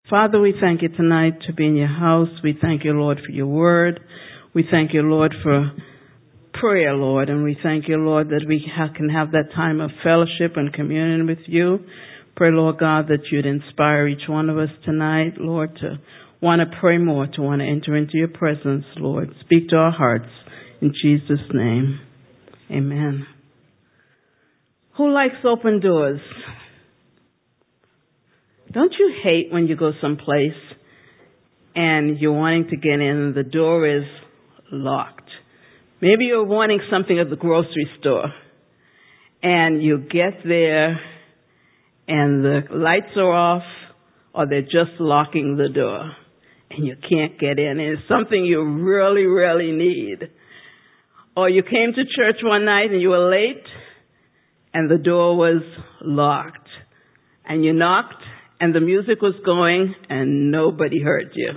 Father, we thank you tonight to be in your house. We thank you, Lord, for your word. We thank you, Lord, for prayer, Lord. And we thank you, Lord, that we can have that time of fellowship and communion with you. Pray, Lord God, that you'd inspire each one of us tonight, Lord, to want to pray more, to want to enter into your presence, Lord. Speak to our hearts. In Jesus' name, amen. Who likes open doors? Don't you hate when you go someplace and you're wanting to get in and the door is locked? Maybe you're wanting something at the grocery store and you get there and the lights are off or they're just locking the door and you can't get in. And it's something you really, really need. Or you came to church one night and you were late and the door was locked and you knocked and the music was going and nobody heard you.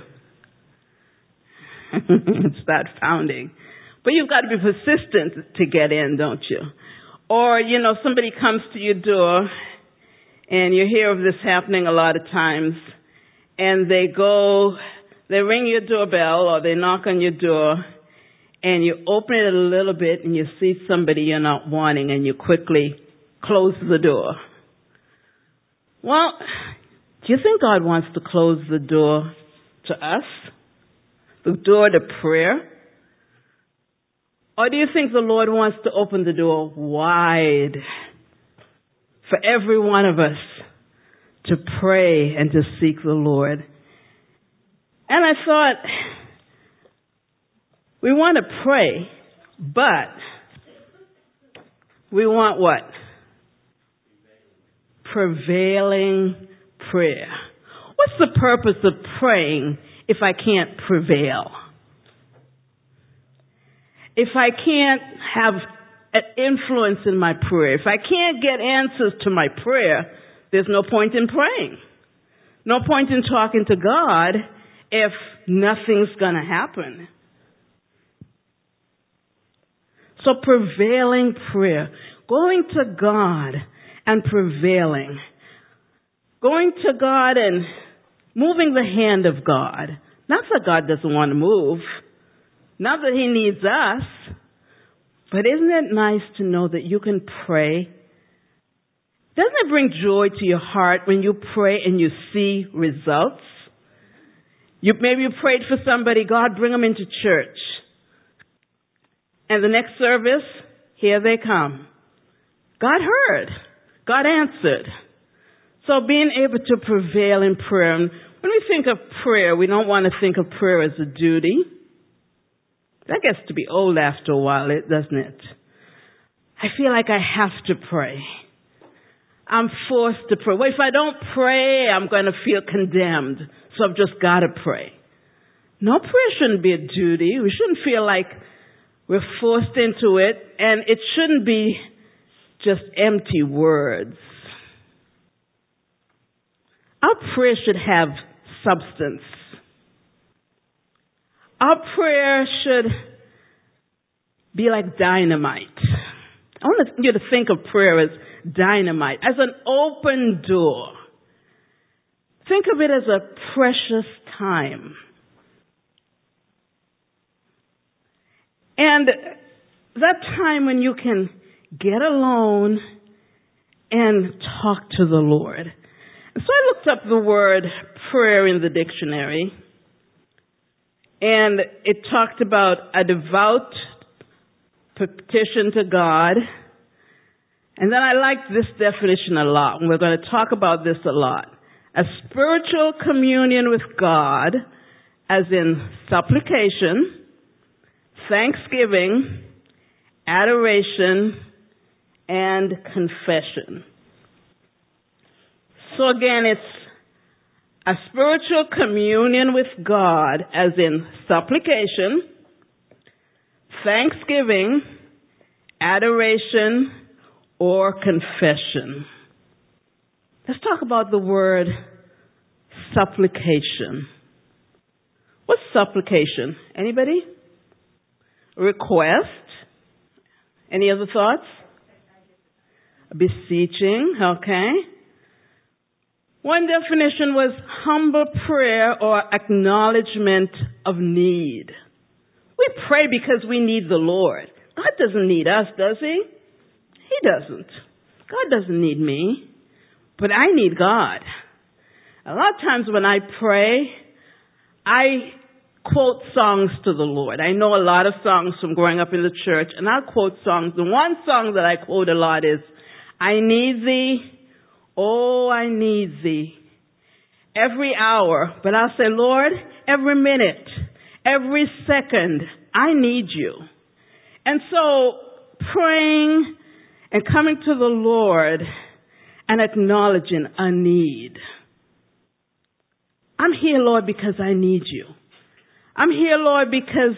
It's that pounding. But you've got to be persistent to get in, don't you? Or, somebody comes to your door and you hear of this happening a lot of times and they ring your doorbell or they knock on your door and you open it a little bit and you see somebody you're not wanting and you quickly close the door. Well, do you think God wants to close the door to us? The door to prayer? Or do you think the Lord wants to open the door wide for every one of us to pray and to seek the Lord? And I thought, we want to pray, but we want what? Prevailing prayer. What's the purpose of praying if I can't prevail? If I can't have an influence in my prayer, if I can't get answers to my prayer, there's no point in praying. No point in talking to God if nothing's going to happen. So prevailing prayer, going to God and prevailing. Going to God and moving the hand of God. Not that God doesn't want to move. Not that he needs us. But isn't it nice to know that you can pray? Doesn't it bring joy to your heart when you pray and you see results? Maybe you prayed for somebody, God, bring them into church. And the next service, here they come. God heard. God answered. So being able to prevail in prayer. And when we think of prayer, we don't want to think of prayer as a duty. That gets to be old after a while, doesn't it? I feel like I have to pray. I'm forced to pray. Well, if I don't pray, I'm going to feel condemned. So I've just got to pray. No, prayer shouldn't be a duty. We shouldn't feel like we're forced into it. And it shouldn't be just empty words. Our prayer should have substance. Our prayer should be like dynamite. I want you to think of prayer as dynamite, as an open door. Think of it as a precious time. And that time when you can get alone and talk to the Lord. So I looked up the word prayer in the dictionary, and it talked about a devout petition to God. And then I liked this definition a lot, and we're going to talk about this a lot. A spiritual communion with God, as in supplication, thanksgiving, adoration, and confession. So again, it's a spiritual communion with God, as in supplication, thanksgiving, adoration, or confession. Let's talk about the word supplication. What's supplication? Anybody? Request? Any other thoughts? Beseeching, okay. One definition was humble prayer or acknowledgement of need. We pray because we need the Lord. God doesn't need us, does He? He doesn't. God doesn't need me, but I need God. A lot of times when I pray, I quote songs to the Lord. I know a lot of songs from growing up in the church, and I'll quote songs. The one song that I quote a lot is, I need thee, oh, I need thee, every hour. But I'll say, Lord, every minute, every second, I need you. And so praying and coming to the Lord and acknowledging a need. I'm here, Lord, because I need you. I'm here, Lord, because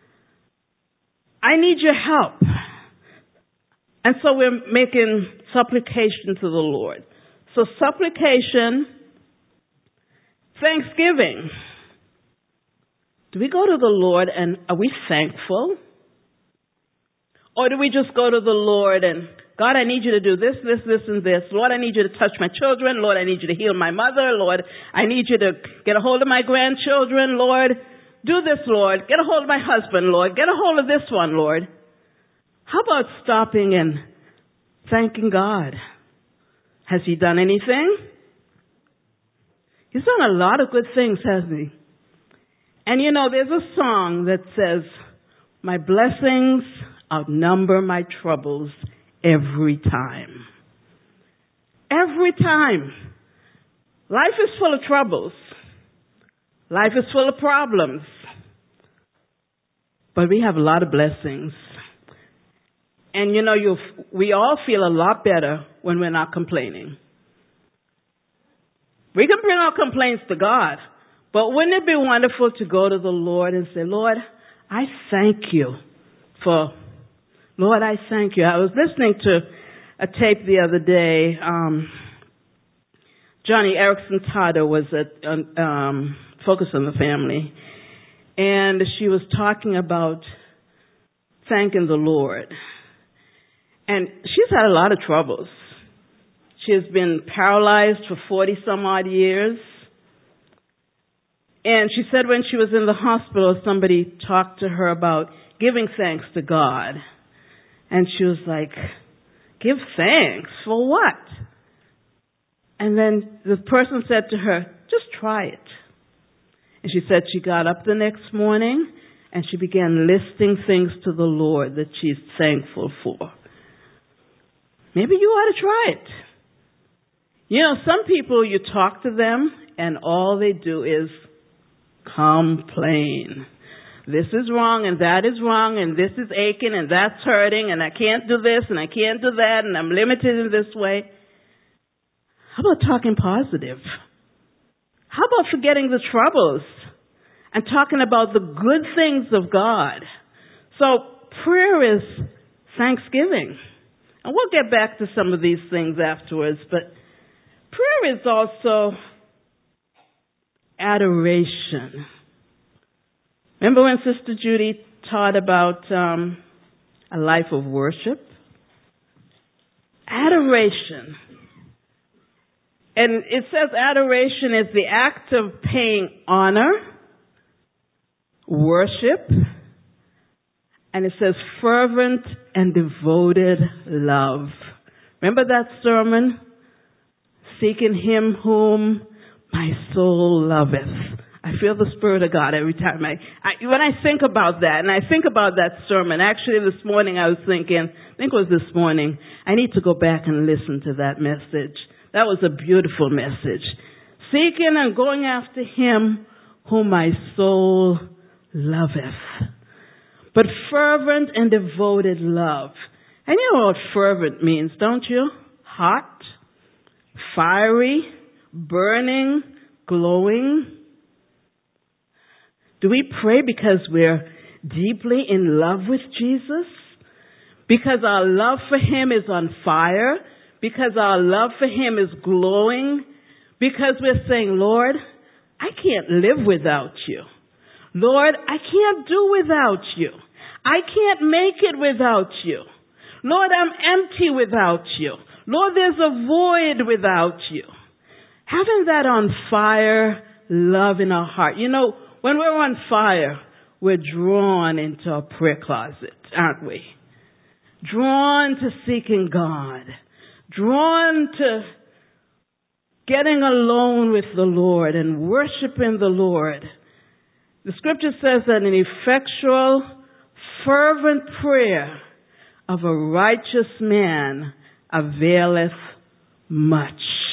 I need your help. And so we're making supplication to the Lord. So supplication, thanksgiving. Do we go to the Lord and are we thankful? Or do we just go to the Lord and, God, I need you to do this, this, this, and this. Lord, I need you to touch my children. Lord, I need you to heal my mother. Lord, I need you to get a hold of my grandchildren. Lord, do this, Lord. Get a hold of my husband, Lord. Get a hold of this one, Lord. How about stopping and thanking God? Has He done anything? He's done a lot of good things, hasn't He? And you know, there's a song that says, my blessings outnumber my troubles every time. Every time. Life is full of troubles. Life is full of problems. But we have a lot of blessings. And you know, we all feel a lot better when we're not complaining. We can bring our complaints to God. But wouldn't it be wonderful to go to the Lord and say, Lord, I thank you for, Lord, I thank you. I was listening to a tape the other day. Johnny Erickson Tada was at Focus on the Family. And she was talking about thanking the Lord. And she's had a lot of troubles. She has been paralyzed for 40 some odd years. And she said when she was in the hospital, somebody talked to her about giving thanks to God. And she was like, give thanks for what? And then the person said to her, just try it. And she said she got up the next morning and she began listing things to the Lord that she's thankful for. Maybe you ought to try it. You know, some people, you talk to them and all they do is complain. This is wrong and that is wrong and this is aching and that's hurting and I can't do this and I can't do that and I'm limited in this way. How about talking positive? How about forgetting the troubles and talking about the good things of God? So prayer is thanksgiving. And we'll get back to some of these things afterwards, but prayer is also adoration. Remember when Sister Judy taught about a life of worship? Adoration. And it says adoration is the act of paying honor, worship, and it says fervent and devoted love. Remember that sermon? Seeking Him whom my soul loveth. I feel the Spirit of God every time when I think about that, and I think about that sermon. Actually, this morning I was thinking, I think it was this morning, I need to go back and listen to that message. That was a beautiful message. Seeking and going after Him whom my soul loveth. But fervent and devoted love. And you know what fervent means, don't you? Hot, fiery, burning, glowing. Do we pray because we're deeply in love with Jesus? Because our love for Him is on fire? Because our love for Him is glowing? Because we're saying, Lord, I can't live without you. Lord, I can't do without you. I can't make it without you. Lord, I'm empty without you. Lord, there's a void without you. Having that on fire love in our heart. You know, when we're on fire, we're drawn into our prayer closet, aren't we? Drawn to seeking God. Drawn to getting alone with the Lord and worshiping the Lord. The scripture says that an effectual, fervent prayer of a righteous man availeth much.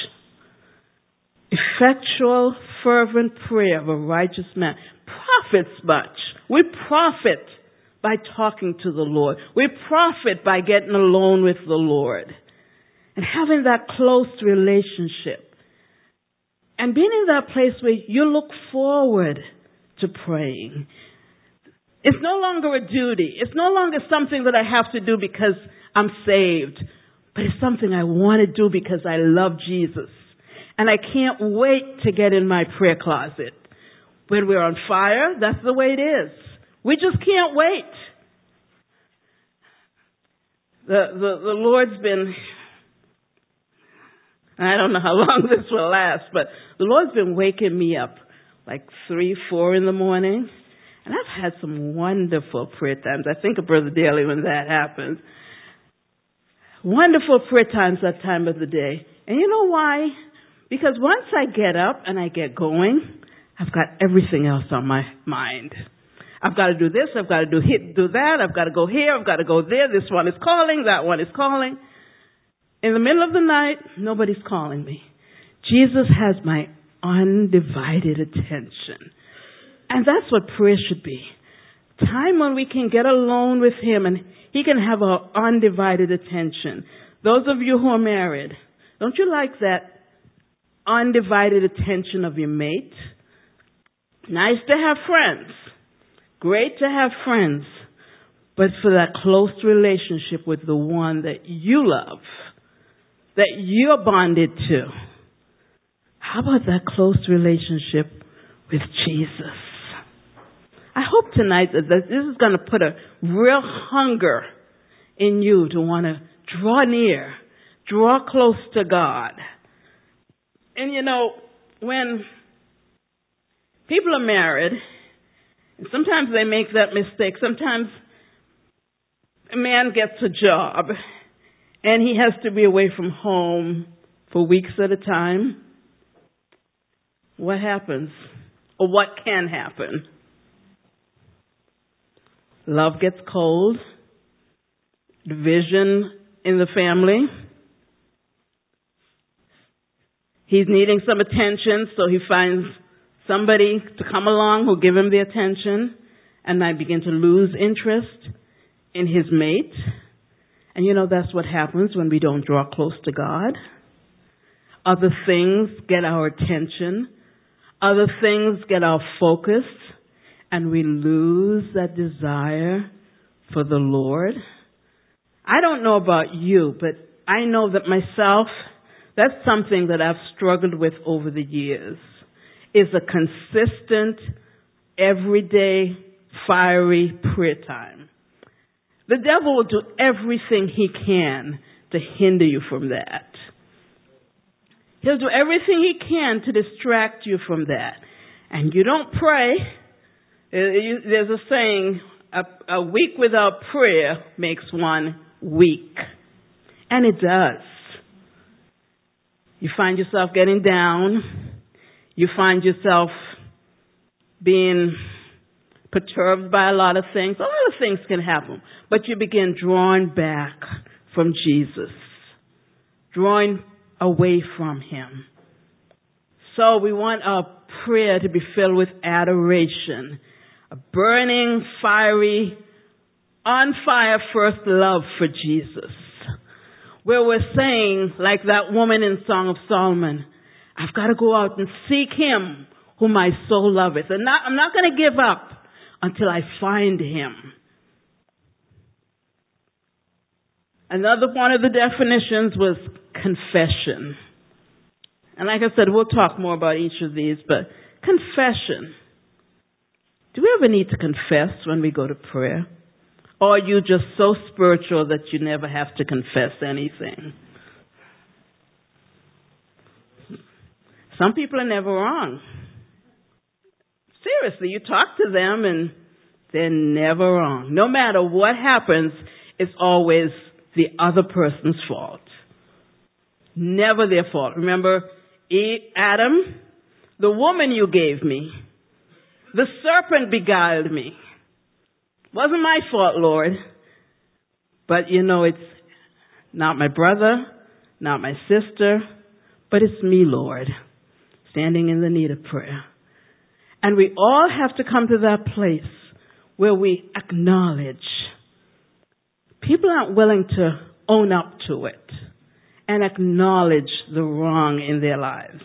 Effectual, fervent prayer of a righteous man profits much. We profit by talking to the Lord. We profit by getting alone with the Lord and having that close relationship and being in that place where you look forward to praying. It's no longer a duty. It's no longer something that I have to do because I'm saved, but it's something I want to do because I love Jesus. And I can't wait to get in my prayer closet. When we're on fire, that's the way it is. We just can't wait. The Lord's been, I don't know how long this will last, but the Lord's been waking me up like 3, 4 in the morning. And I've had some wonderful prayer times. I think of Brother Daly when that happens. Wonderful prayer times that time of the day. And you know why? Because once I get up and I get going, I've got everything else on my mind. I've got to do this, I've got to do that, I've got to go here, I've got to go there, this one is calling, that one is calling. In the middle of the night, nobody's calling me. Jesus has my undivided attention. And that's what prayer should be. Time when we can get alone with Him and He can have our undivided attention. Those of you who are married, don't you like that undivided attention of your mate? Nice to have friends. Great to have friends. But for that close relationship with the one that you love, that you're bonded to, how about that close relationship with Jesus? I hope tonight that this is going to put a real hunger in you to want to draw near, draw close to God. And you know, when people are married, and sometimes they make that mistake. Sometimes a man gets a job and he has to be away from home for weeks at a time. What happens? Or what can happen? Love gets cold. Division in the family. He's needing some attention, so he finds somebody to come along who'll give him the attention, and I begin to lose interest in his mate. And you know, that's what happens when we don't draw close to God. Other things get our attention. Other things get our focus, and we lose that desire for the Lord. I don't know about you, but I know that myself, that's something that I've struggled with over the years, is a consistent, everyday, fiery prayer time. The devil will do everything he can to hinder you from that. He'll do everything he can to distract you from that. And you don't pray. There's a saying, a week without prayer makes one weak. And it does. You find yourself getting down. You find yourself being perturbed by a lot of things. A lot of things can happen. But you begin drawing back from Jesus. Drawing away from Him. So we want our prayer to be filled with adoration. A burning, fiery, on fire first love for Jesus. Where we're saying, like that woman in Song of Solomon, I've got to go out and seek Him whom my soul loveth. And I'm not going to give up until I find Him. Another one of the definitions was confession. And like I said, we'll talk more about each of these, but confession. Do we ever need to confess when we go to prayer? Or are you just so spiritual that you never have to confess anything? Some people are never wrong. Seriously, you talk to them and they're never wrong. No matter what happens, it's always the other person's fault. Never their fault. Remember, Adam, the woman you gave me, the serpent beguiled me. Wasn't my fault, Lord. But it's not my brother, not my sister, but it's me, Lord, standing in the need of prayer. And we all have to come to that place where we acknowledge. People aren't willing to own up to it and acknowledge the wrong in their lives.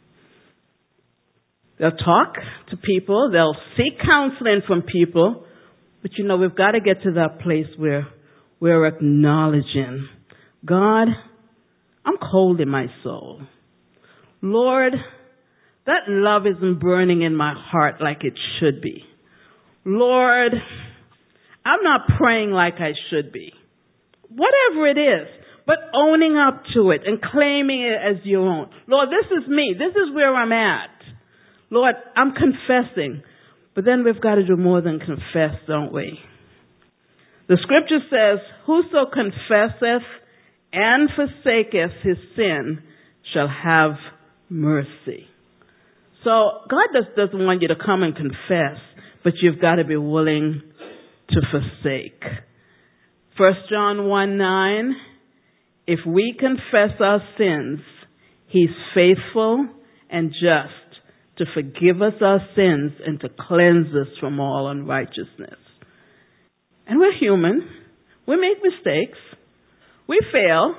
They'll talk to people, they'll seek counseling from people, but we've got to get to that place where we're acknowledging, God, I'm cold in my soul. Lord, that love isn't burning in my heart like it should be. Lord, I'm not praying like I should be. Whatever it is, but owning up to it and claiming it as your own. Lord, this is me. This is where I'm at. Lord, I'm confessing. But then we've got to do more than confess, don't we? The scripture says, whoso confesseth and forsaketh his sin shall have mercy. So God just doesn't want you to come and confess, but you've got to be willing to forsake. 1 John 1:9, if we confess our sins, he's faithful and just to forgive us our sins and to cleanse us from all unrighteousness. And we're human. We make mistakes. We fail.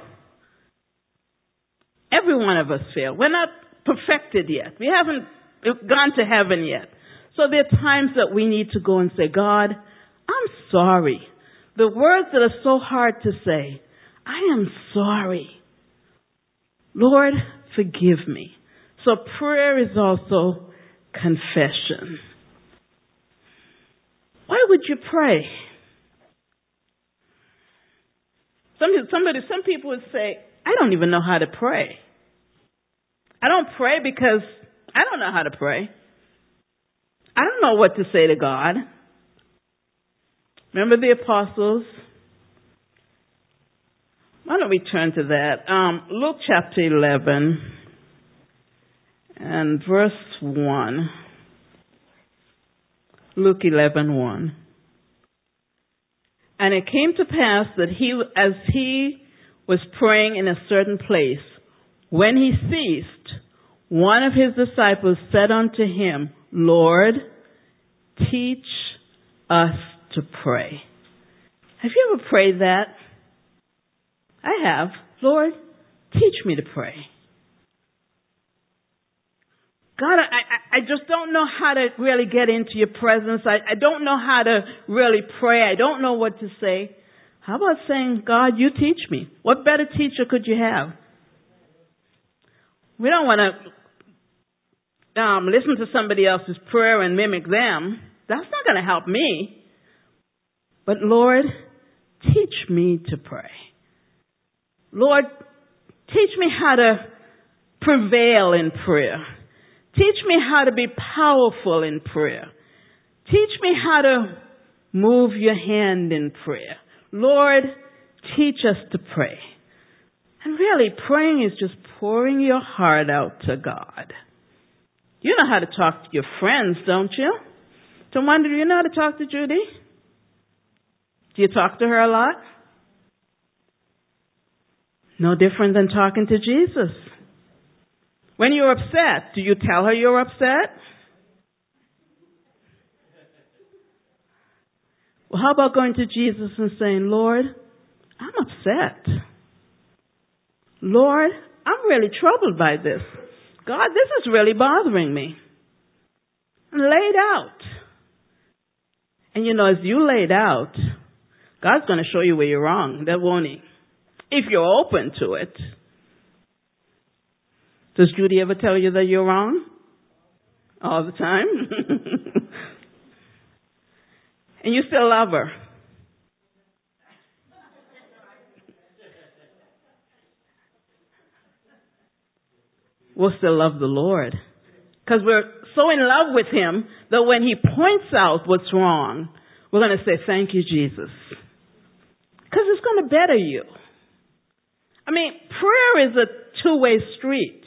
Every one of us fail. We're not perfected yet. We haven't gone to heaven yet. So there are times that we need to go and say, God, I'm sorry. The words that are so hard to say, I am sorry. Lord, forgive me. So prayer is also confession. Why would you pray? Some people would say, I don't even know how to pray. I don't pray because I don't know how to pray. I don't know what to say to God. Remember the apostles? Why don't we turn to that? Luke chapter 11 and verse 1. Luke 11:1. And it came to pass that as he was praying in a certain place, when he ceased, one of his disciples said unto him, Lord, teach us to pray. Have you ever prayed that? I have. Lord, teach me to pray. God, I just don't know how to really get into your presence. I don't know how to really pray. I don't know what to say. How about saying, God, you teach me? What better teacher could you have? We don't want to listen to somebody else's prayer and mimic them. That's not going to help me. But Lord, teach me to pray. Lord, teach me how to prevail in prayer. Teach me how to be powerful in prayer. Teach me how to move your hand in prayer. Lord, teach us to pray. And really, praying is just pouring your heart out to God. You know how to talk to your friends, don't you? So wonder, do you know how to talk to Judy? Do you talk to her a lot? No different than talking to Jesus. When you're upset, do you tell her you're upset? Well, how about going to Jesus and saying, Lord, I'm upset. Lord, I'm really troubled by this. God, this is really bothering me. And lay it out. And as you lay it out, God's going to show you where you're wrong, won't he? If you're open to it. Does Judy ever tell you that you're wrong? All the time? And you still love her? we'll still love the Lord. Because we're so in love with Him that when He points out what's wrong, we're going to say, thank you, Jesus. Because it's going to better you. I mean, prayer is a two-way street.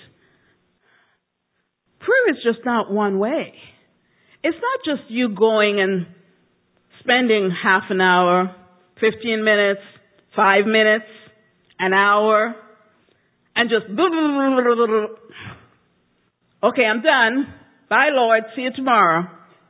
Prayer is just not one way. It's not just you going and spending half an hour, 15 minutes, 5 minutes, an hour, and just, okay, I'm done. Bye, Lord. See you tomorrow.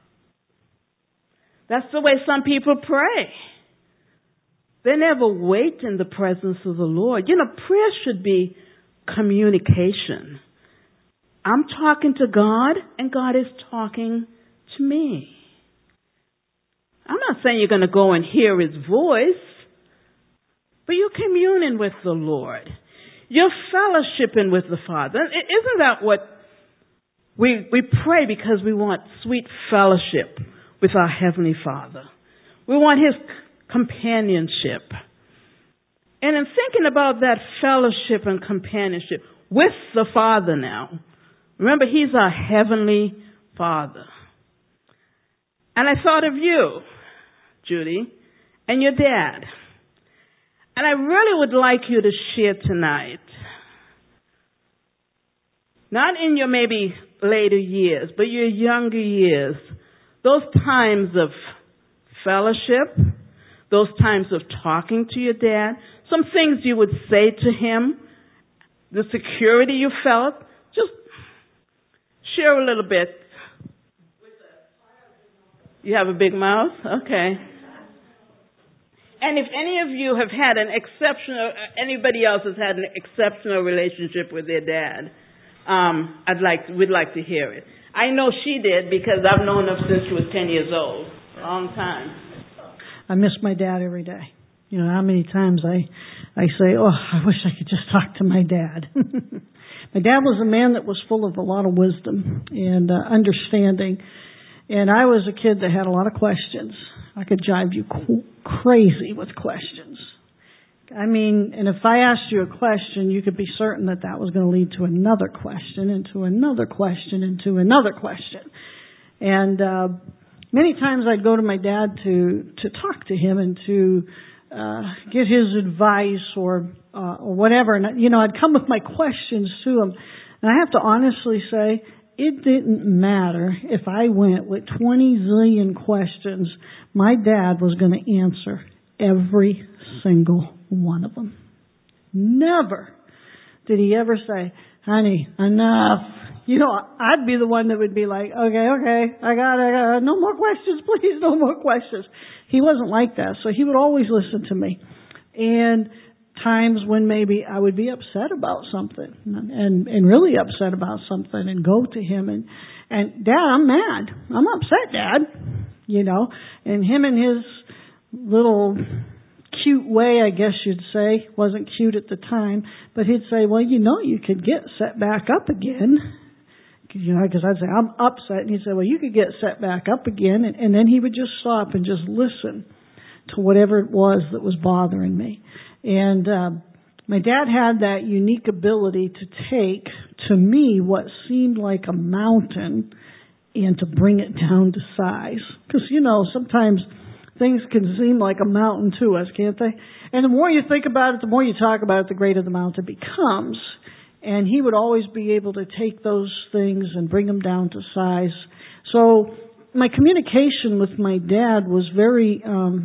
That's the way some people pray. They never wait in the presence of the Lord. You know, prayer should be communication. I'm talking to God, and God is talking to me. I'm not saying you're going to go and hear His voice, but you're communing with the Lord. You're fellowshipping with the Father. Isn't that what we pray? Because we want sweet fellowship with our Heavenly Father. We want His companionship. And in thinking about that fellowship and companionship with the Father now, remember, He's our Heavenly Father. And I thought of you, Judy, and your dad. And I really would like you to share tonight, not in your maybe later years, but your younger years, those times of fellowship, those times of talking to your dad, some things you would say to him, the security you felt. Just share a little bit. You have a big mouth? Okay. And if any of you have had anybody else has had an exceptional relationship with their dad, we'd like to hear it. I know she did because I've known her since she was 10 years old. A long time. I miss my dad every day. You know, how many times I say, oh, I wish I could just talk to my dad. My dad was a man that was full of a lot of wisdom and understanding. And I was a kid that had a lot of questions. I could drive you crazy with questions. I mean, and if I asked you a question, you could be certain that was going to lead to another question, and to another question, and to another question. And many times I'd go to my dad to talk to him and to get his advice or whatever. And, you know, I'd come with my questions to him. And I have to honestly say, it didn't matter if I went with 20 zillion questions. My dad was going to answer every single one of them. Never did he ever say, honey, enough. You know, I'd be the one that would be like, okay, I got it. No more questions, please, no more questions. He wasn't like that, so he would always listen to me. And times when maybe I would be upset about something and really upset about something and go to him and Dad, I'm mad. I'm upset, Dad. You know, and him and his little cute way, I guess you'd say, wasn't cute at the time, but he'd say, well, you know, you could get set back up again. You know, because I'd say, I'm upset. And he'd say, well, you could get set back up again. And then he would just stop and just listen to whatever it was that was bothering me. And my dad had that unique ability to take, to me, what seemed like a mountain and to bring it down to size. Because, you know, sometimes things can seem like a mountain to us, can't they? And the more you think about it, the more you talk about it, the greater the mountain becomes. And he would always be able to take those things and bring them down to size. So my communication with my dad was very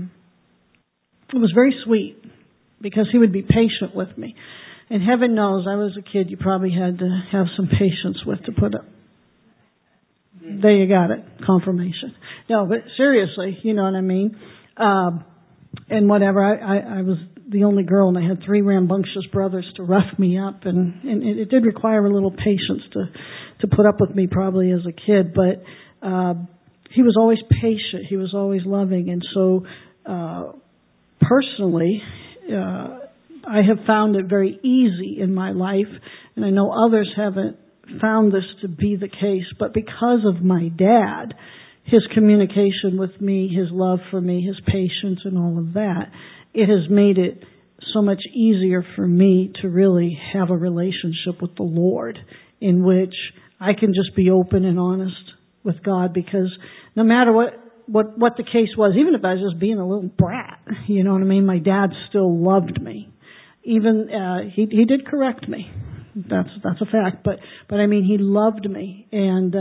sweet, because he would be patient with me. And heaven knows, I was a kid you probably had to have some patience with to put up. There you got it. Confirmation. No, but seriously, you know what I mean? And whatever, I was the only girl, and I had 3 rambunctious brothers to rough me up, and it did require a little patience to put up with me probably as a kid, but he was always patient. He was always loving. And so personally, I have found it very easy in my life, and I know others haven't found this to be the case, but because of my dad, his communication with me, his love for me, his patience and all of that, it has made it so much easier for me to really have a relationship with the Lord in which I can just be open and honest with God, because no matter what the case was, even if I was just being a little brat, you know what I mean, my dad still loved me. Even he did correct me. That's a fact, but I mean, he loved me, and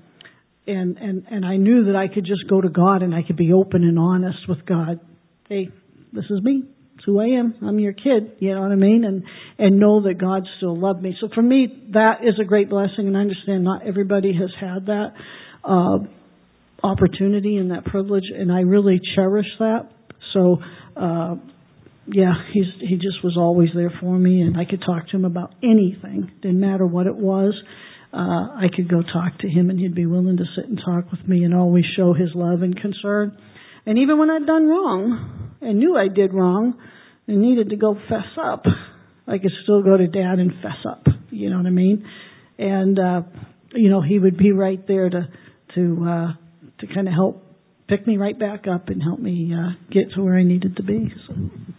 I knew that I could just go to God and I could be open and honest with God. Hey, this is me. It's who I am. I'm your kid. You know what I mean? And know that God still loved me. So for me, that is a great blessing, and I understand not everybody has had that opportunity and that privilege, and I really cherish that. So, yeah, he just was always there for me, and I could talk to him about anything. Didn't matter what it was. I could go talk to him, and he'd be willing to sit and talk with me and always show his love and concern. And even when I'd done wrong and knew I did wrong and needed to go fess up, I could still go to Dad and fess up. You know what I mean? And he would be right there to kind of help pick me right back up and help me get to where I needed to be. So.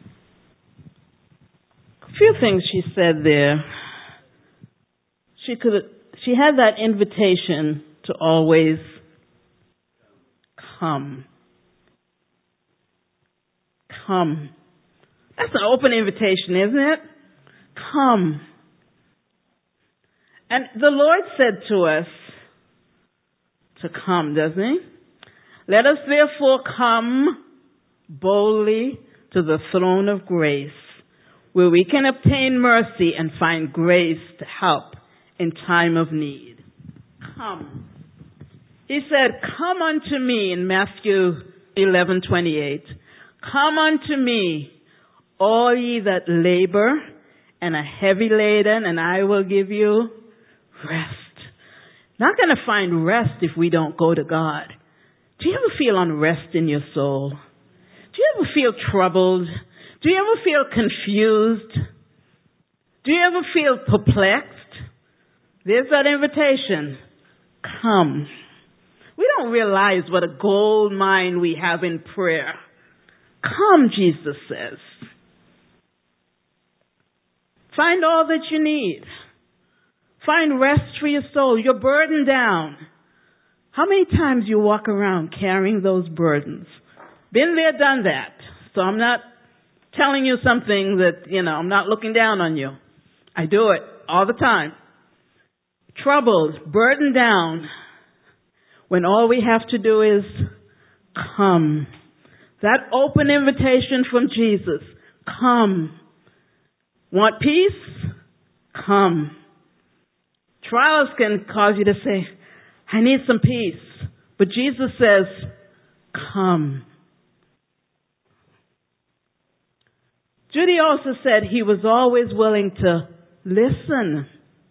A few things she said there. She had that invitation to always come. Come. That's an open invitation, isn't it? Come. And the Lord said to us to come, doesn't He? Let us therefore come boldly to the throne of grace, where we can obtain mercy and find grace to help in time of need. Come. He said, come unto me in Matthew 11:28. Come unto me, all ye that labor and are heavy laden, and I will give you rest. Not going to find rest if we don't go to God. Do you ever feel unrest in your soul? Do you ever feel troubled? Do you ever feel confused? Do you ever feel perplexed? There's that invitation. Come. We don't realize what a gold mine we have in prayer. Come, Jesus says. Find all that you need. Find rest for your soul. You're burdened down. How many times you walk around carrying those burdens? Been there, done that. So I'm not telling you something that, I'm not looking down on you. I do it all the time. Troubled, burdened down, when all we have to do is come. That open invitation from Jesus. Come. Want peace? Come. Trials can cause you to say, I need some peace. But Jesus says, come. Judy also said he was always willing to listen.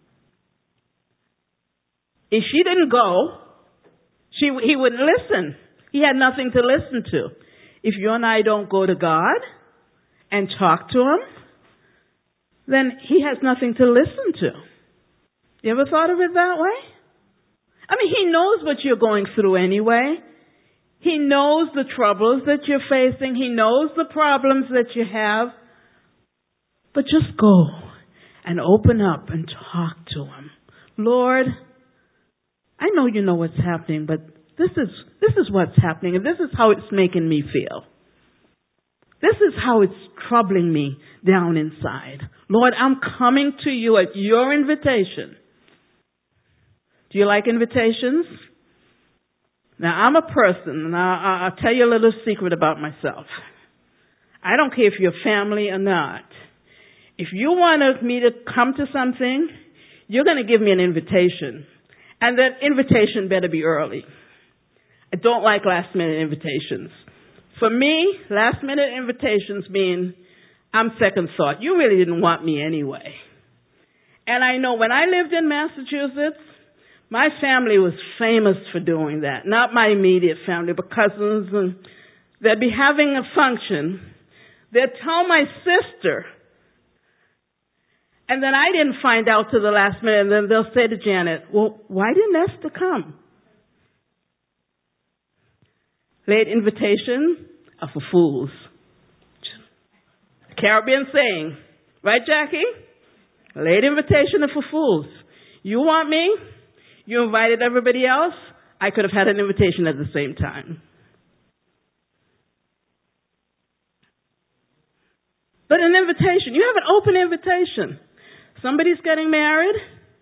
If she didn't go, he wouldn't listen. He had nothing to listen to. If you and I don't go to God and talk to Him, then He has nothing to listen to. You ever thought of it that way? I mean, He knows what you're going through anyway. He knows the troubles that you're facing. He knows the problems that you have. But just go and open up and talk to Him. Lord, I know you know what's happening, but this is what's happening, and this is how it's making me feel. This is how it's troubling me down inside. Lord, I'm coming to you at your invitation. Do you like invitations? Now, I'm a person, and I'll tell you a little secret about myself. I don't care if you're family or not. If you want me to come to something, you're going to give me an invitation. And that invitation better be early. I don't like last-minute invitations. For me, last-minute invitations mean I'm second thought. You really didn't want me anyway. And I know when I lived in Massachusetts, my family was famous for doing that. Not my immediate family, but cousins. And they'd be having a function. They'd tell my sister. And then I didn't find out till the last minute. And then they'll say to Janet, well, why didn't Esther come? Late invitation are for fools. Caribbean saying. Right, Jackie? Late invitation are for fools. You want me? You invited everybody else? I could have had an invitation at the same time. But an invitation, you have an open invitation. Somebody's getting married.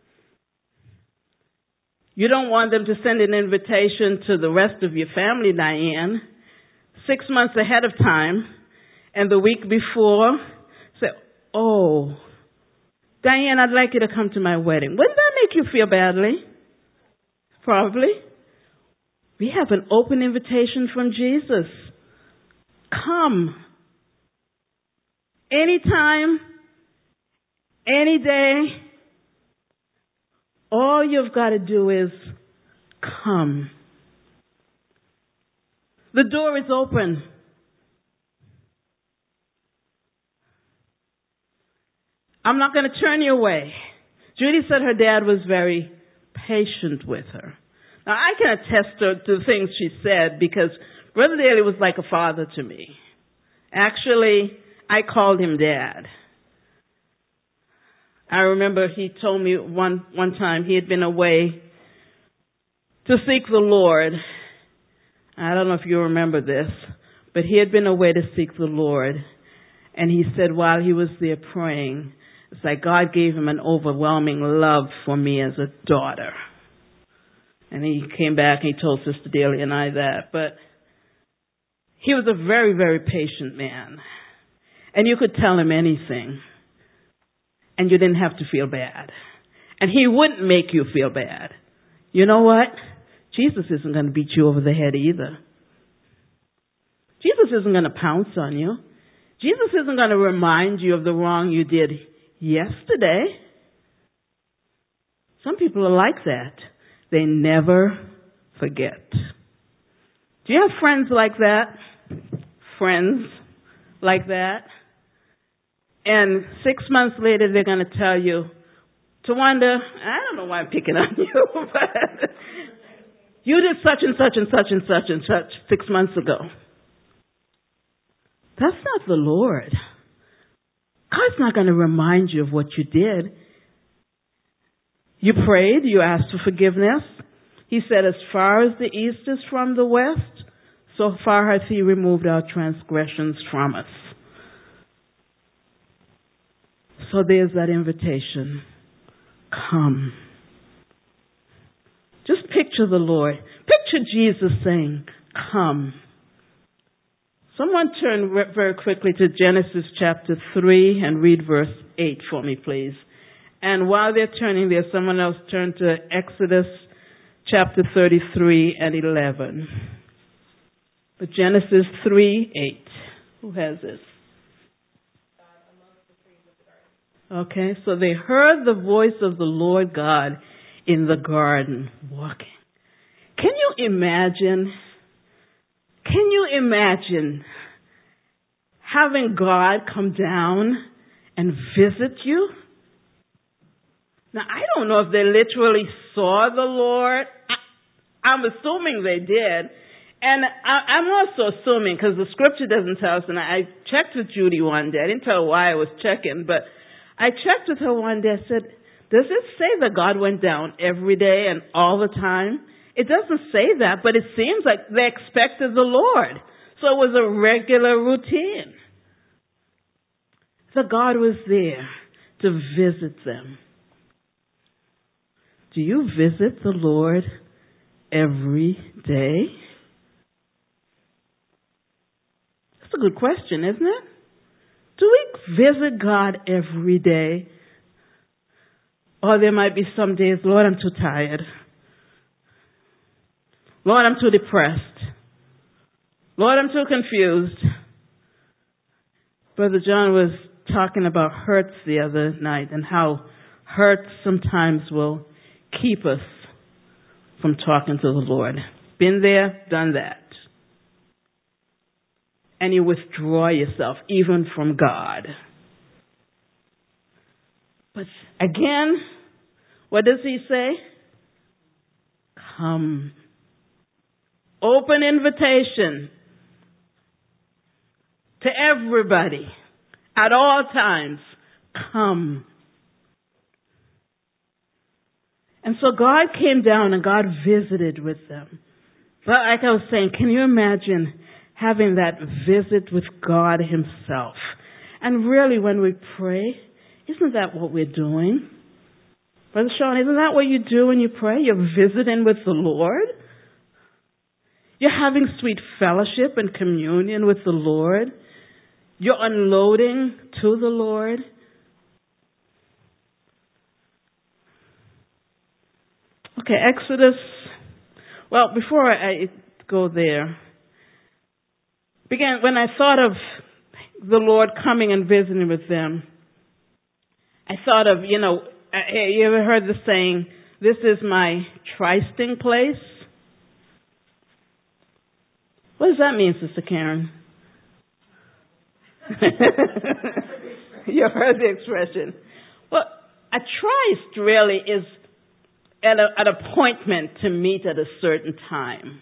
You don't want them to send an invitation to the rest of your family, Diane, 6 months ahead of time, and the week before, say, oh, Diane, I'd like you to come to my wedding. Wouldn't that make you feel badly? Probably. We have an open invitation from Jesus. Come. Anytime, any day, all you've got to do is come. The door is open. I'm not going to turn you away. Judy said her dad was very patient with her. Now, I can attest to the things she said because Brother Daly was like a father to me. Actually, I called him Dad. I remember he told me one time he had been away to seek the Lord. I don't know if you remember this, but he had been away to seek the Lord. And he said while he was there praying, it's like God gave him an overwhelming love for me as a daughter. And he came back and he told Sister Daly and I that. But he was a very, very patient man. And you could tell him anything. And you didn't have to feel bad. And he wouldn't make you feel bad. You know what? Jesus isn't going to beat you over the head either. Jesus isn't going to pounce on you. Jesus isn't going to remind you of the wrong you did yesterday. Some people are like that. They never forget. Do you have friends like that? Friends like that? And 6 months later, they're going to tell you, Tawanda, I don't know why I'm picking on you, but you did such and such and such and such and such 6 months ago. That's not the Lord. God's not going to remind you of what you did. You prayed, you asked for forgiveness. He said, as far as the east is from the west, so far hath he removed our transgressions from us. So there's that invitation. Come. Just picture the Lord. Picture Jesus saying, come. Someone turn very quickly to Genesis chapter 3 and read verse 8 for me, please. And while they're turning there, someone else turn to Exodus chapter 33 and 11. But Genesis 3:8. Who has this? Okay, so they heard the voice of the Lord God in the garden walking. Can you imagine having God come down and visit you? Now, I don't know if they literally saw the Lord. I'm assuming they did. And I'm also assuming, because the scripture doesn't tell us, and I checked with Judy one day. I didn't tell her why I was checking, but I checked with her one day. I said, does it say that God went down every day and all the time? It doesn't say that, but it seems like they expected the Lord. So it was a regular routine. So God was there to visit them. Do you visit the Lord every day? That's a good question, isn't it? Do we visit God every day? Or there might be some days, Lord, I'm too tired. Lord, I'm too depressed. Lord, I'm too confused. Brother John was talking about hurts the other night and how hurts sometimes will keep us from talking to the Lord. Been there, done that. And you withdraw yourself even from God. But again, what does he say? Come. Open invitation to everybody. at all times, come. And so God came down and God visited with them. But like I was saying, can you imagine having that visit with God himself? And really when we pray, isn't that what we're doing? Brother Sean, isn't that what you do when you pray? You're visiting with the Lord. You're having sweet fellowship and communion with the Lord. You're unloading to the Lord. Okay, Exodus. Well, before I go there, when I thought of the Lord coming and visiting with them, I thought of, you ever heard the saying, this is my trysting place? What does that mean, Sister Karen? You've heard the expression. Well, a tryst really is an appointment to meet at a certain time.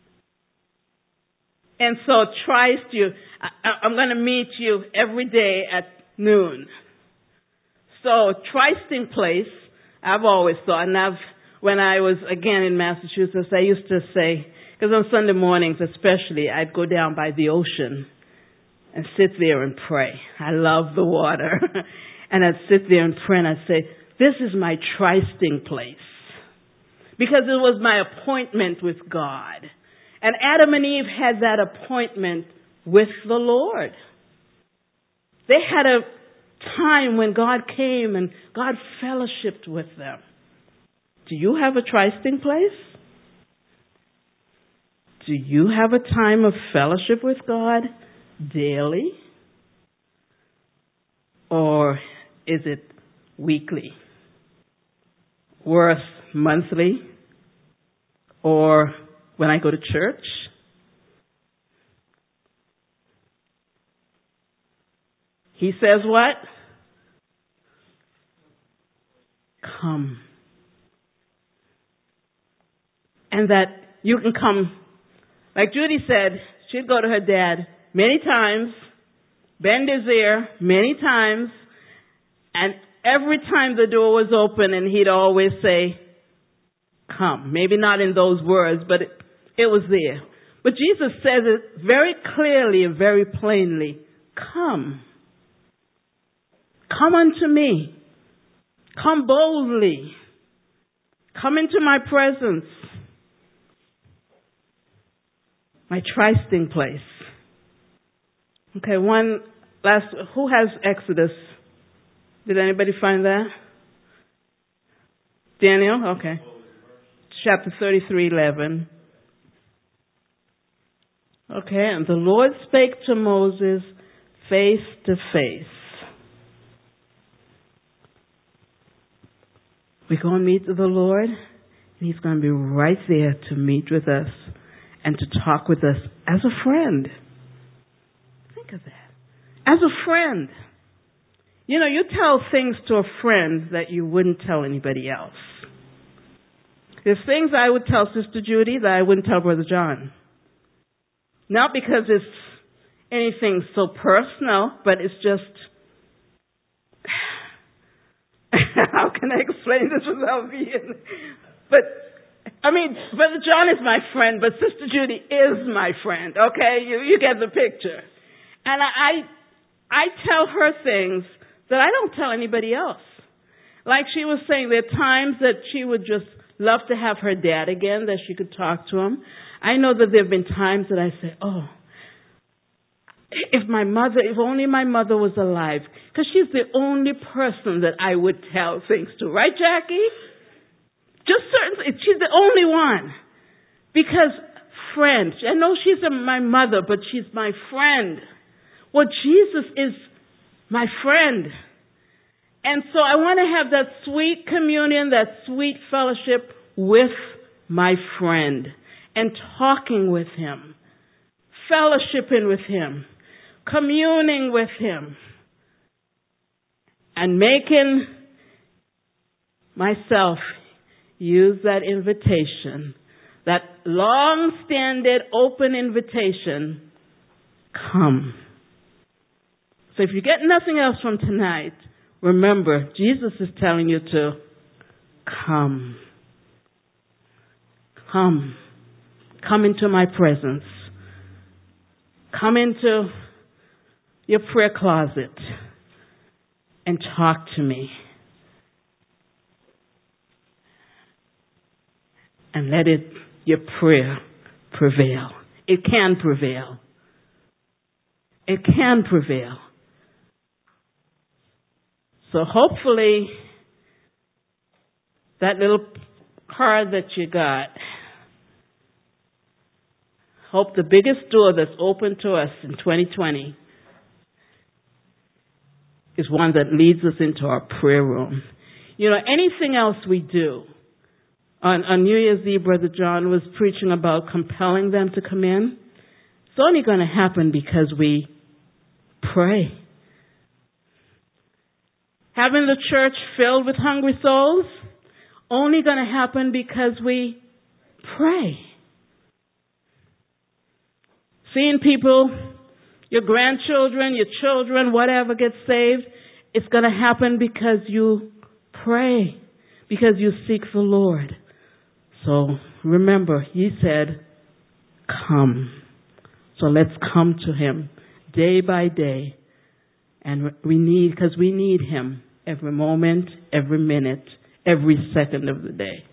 And so tryst I'm going to meet you every day at noon. So trysting place, I've always thought, and when I was again in Massachusetts, I used to say, because on Sunday mornings especially, I'd go down by the ocean and sit there and pray. I love the water. And I'd sit there and pray and I'd say, this is my trysting place. Because it was my appointment with God. And Adam and Eve had that appointment with the Lord. They had a time when God came and God fellowshiped with them. Do you have a trysting place? Do you have a time of fellowship with God daily? Or is it weekly? Or monthly? Or when I go to church? He says what? Come. And that you can come. Like Judy said, she'd go to her dad many times, bend his ear many times, and every time the door was open and he'd always say, come. Maybe not in those words, but it was there. But Jesus says it very clearly and very plainly, come. Come unto me. Come boldly. Come into my presence. My trysting place. Okay, one last. Who has Exodus? Did anybody find that? Daniel? Okay. Chapter 33:11. Okay, and the Lord spake to Moses face to face. We're going to meet with the Lord, and he's going to be right there to meet with us and to talk with us as a friend. Think of that. As a friend. You know, you tell things to a friend that you wouldn't tell anybody else. There's things I would tell Sister Judy that I wouldn't tell Brother John. Not because it's anything so personal, but it's just, how can I explain this without being, but, I mean, Brother John is my friend, but Sister Judy is my friend, okay? You get the picture. And I tell her things that I don't tell anybody else. Like she was saying, there are times that she would just love to have her dad again, that she could talk to him. I know that there have been times that I say, oh, if only my mother was alive. Because she's the only person that I would tell things to. Right, Jackie? She's the only one. Because friend. I know she's my mother, but she's my friend. Well, Jesus is my friend. And so I want to have that sweet communion, that sweet fellowship with my friend and talking with him, fellowshipping with him, communing with him, and making myself use that invitation, that long-standing open invitation, come. So if you get nothing else from tonight, remember, Jesus is telling you to come. Come. Come into my presence. Come into your prayer closet and talk to me. And let your prayer prevail. It can prevail. It can prevail. So hopefully that little card that you got, hope the biggest door that's open to us in 2020 is one that leads us into our prayer room. You know, anything else we do, on New Year's Eve, Brother John was preaching about compelling them to come in. It's only going to happen because we pray. Having the church filled with hungry souls, only going to happen because we pray. Seeing people, your grandchildren, your children, whatever gets saved, it's going to happen because you pray, because you seek the Lord. So remember, He said, come. So let's come to Him day by day. And we need Him every moment, every minute, every second of the day.